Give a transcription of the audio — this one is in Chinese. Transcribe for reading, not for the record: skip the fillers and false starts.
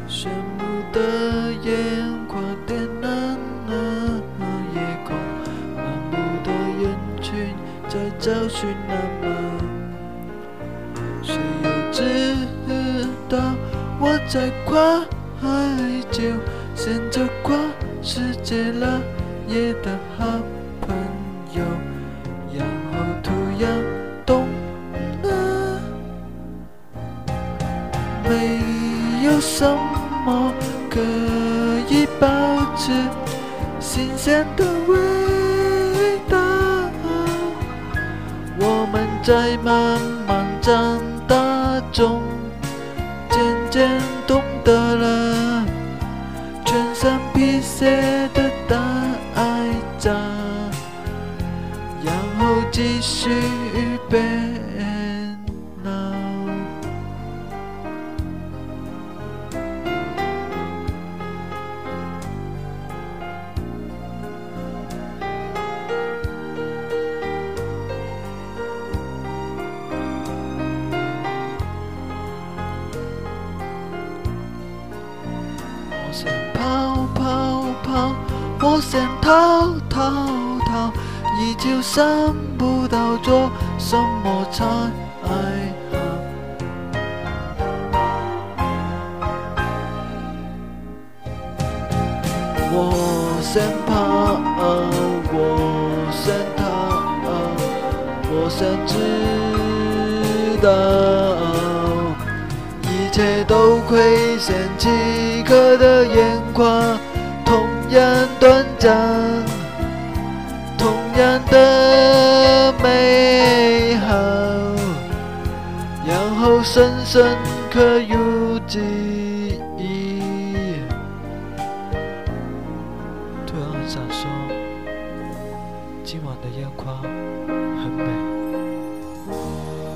炫目的眼光点燃了夜空，盲目的人群在找寻那么，谁又知道我在怀旧，选择跨世界了夜的好朋友，然后突然懂了，没有什么可以保持新鲜的味道。我们在慢慢长大中，渐渐懂得了，全身皮屑的大爱着，然后继续变老。我想跑跑跑，我想逃逃逃，依旧想不到做什么才好。我想跑，我想逃，我想知道，一切都会像饥渴的眼眶，同样短暂，同样的美好，然后深深刻入记忆。突然很想说，今晚的烟花很美。